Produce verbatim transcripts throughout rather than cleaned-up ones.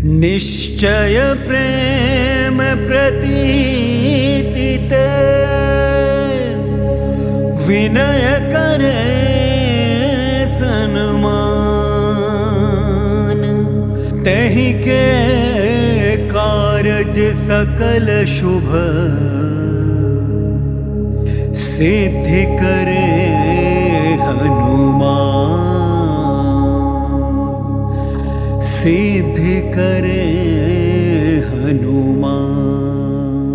निश्चय प्रेम प्रतीति ते विनय करे सन्मान। तहि के कारज सकल शुभ सिद्धि करे हनुमान। सिद्धि करे हनुमान।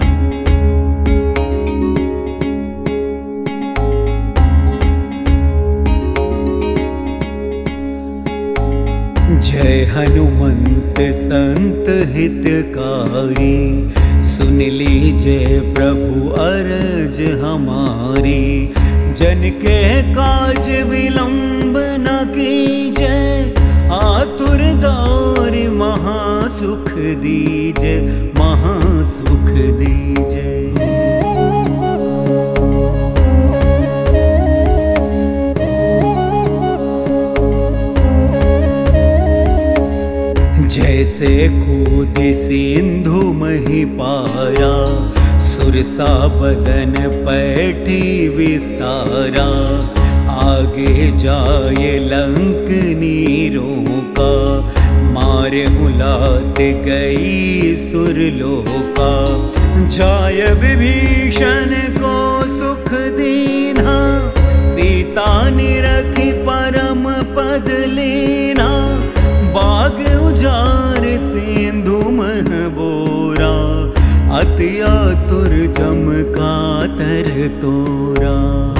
जय हनुमंत संत हितकारी, सुन लीजिए प्रभु अरज हमारी। जन के काज विलंब न कीजिए, आतुर दारि महासुख दीजे, महासुख दीजे। जैसे कूदि सिंधु मही पाया, सुरसा बदन पैठी विस्तारा। आगे जाए लंक नीरों का, मारे मुलात गई सुरलोका। जाय विभीषण को सुख दीना, सीता निरखी परम पद लीना। बाग उजार सिंधु मह बोरा, अति आतुर जम कातर तोरा।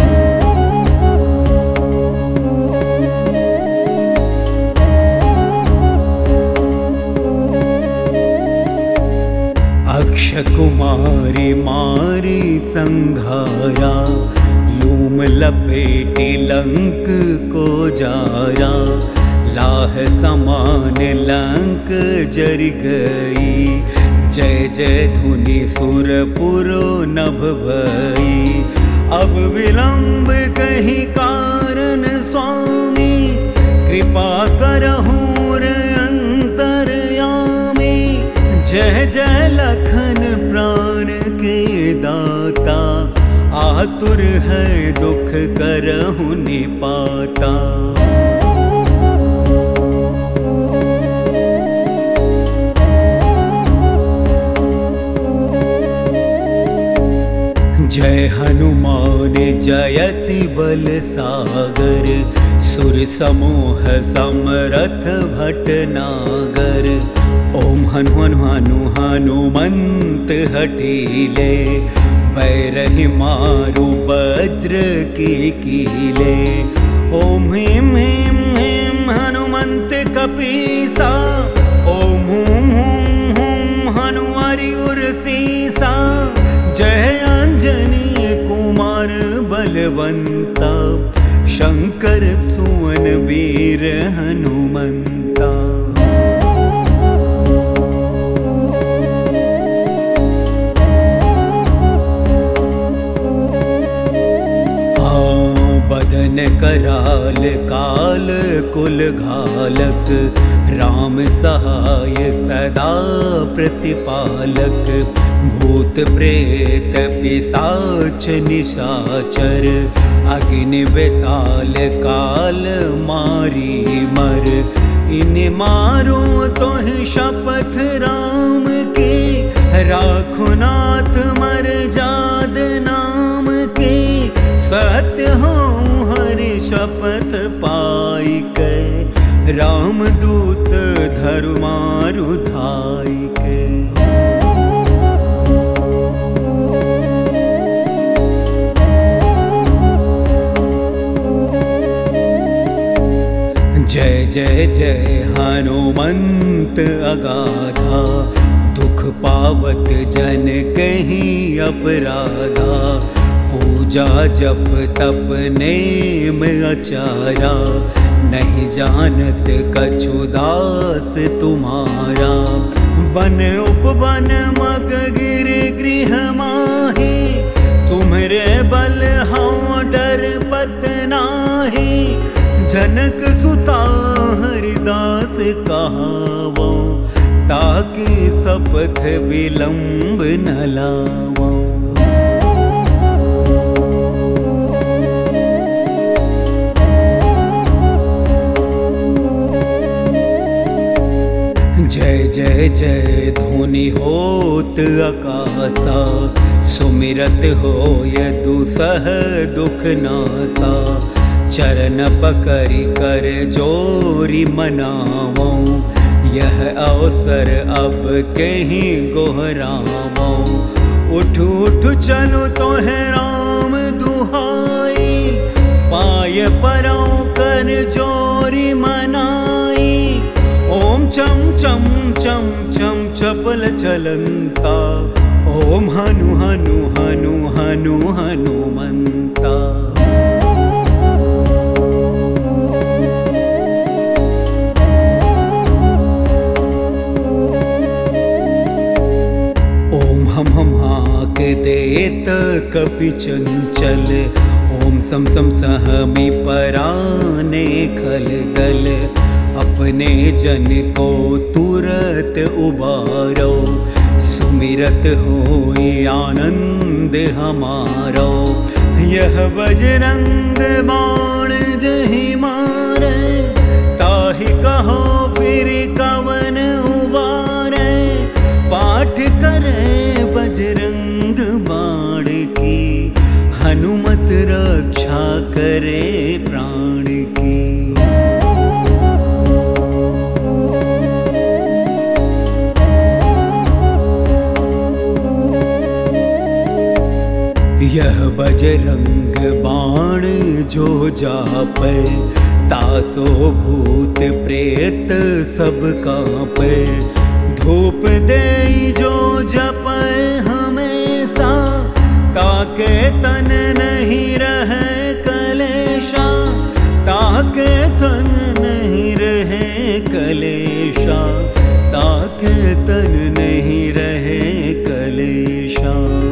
अक्ष कुमारी मारी संघाया, लूम लपेटी लंक को जाया। लाह समान लंक जर गई, जय जय धुनि सुरपुरो नभ भई। अब विलंब कहीं कारण स्वामी, कृपा करहूँ अंतरयामी। जय जय लखन प्राण के दाता, आतुर है दुख करहु निपाता। जय हनुमान जयति बल सागर, सुर समूह समरथ भटनागर। ओम हनु हनु हनु हनुमंत हठीले, बैरहि मारु वज्र की कीले। ओम ह्रीं ह्रीं ह्रीं हनुमंत कपीसा, ओम हुं हुं हुं हनुमरि उर्सीसा। जय अंजनी कुमार बलवंता, शंकर सुवन वीर हनुमंता। बदन कराल काल कुल घालक, राम सहाय सदा प्रतिपालक। भूत प्रेत पिशाच निशाचर, अग्नि बेताल काल मारी मर। इन्हें मारो तो शपथ राम की, राखो नाथ मर जाद नाम की। सत्य हूँ हरि शपथ पाई के, राम दूत धरु मारु धाई के। जय जय जय हनुमंत अगाधा, दुख पावत जन कहीं अपराधा। पूजा जप तप नेम आचारा, नहीं जानत कछु दास तुम्हारा। बन उपवन मग गिर गृह माही, तुम्हरे बल हाँ डर पत नाही। जनक सुता हरिदास कहावो, ताकि शपथ विलंब न लावा। जय जय जय धुनि होत आकाशा, सुमिरत होय दुसह दुख नासा। चरण पकड़ि कर जोरी मनावो, यह अवसर अब कहीं गोहरावो। उठ उठ चलो तो है राम दुहाई, पाय परौ कर जोरी मनाई। ओम चम चम चम चम चपल चलंता, ओम हनु हनु हनु हनु हनुमंता। ओम हम हम हाक देत कपि चंचल, ओम सम सम सहमी पराने खल दल। अपने जन को तुरत उबारो, सुमिरत होई आनंद हमारो। यह बजरंग बाण जहि मारे, ताहि कहो फिर कवन उबारे। पाठ करे बजरंग बाण की, हनुमत रक्षा करे प्राण की। यह बजरंग बाण जो जापै, तासो भूत प्रेत सब कांपै। धूप देई जो जपै हमेशा, ताके तन नहीं रहे कलेशा। ताके तन नहीं रहे कलेशा, ताके तन नहीं रहे कलेशा।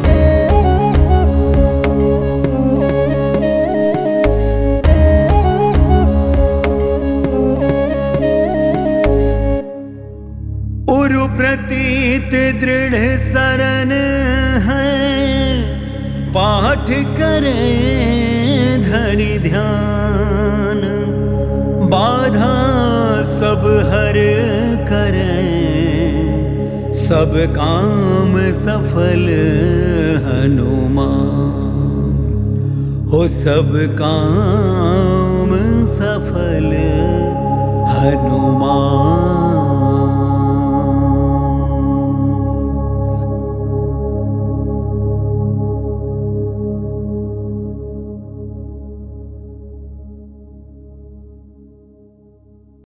उरु प्रतीत दृढ़ शरण है, पाठ करे धरि ध्यान। बाधा सब हर करे, सब काम सफल हनुमान। हो सब काम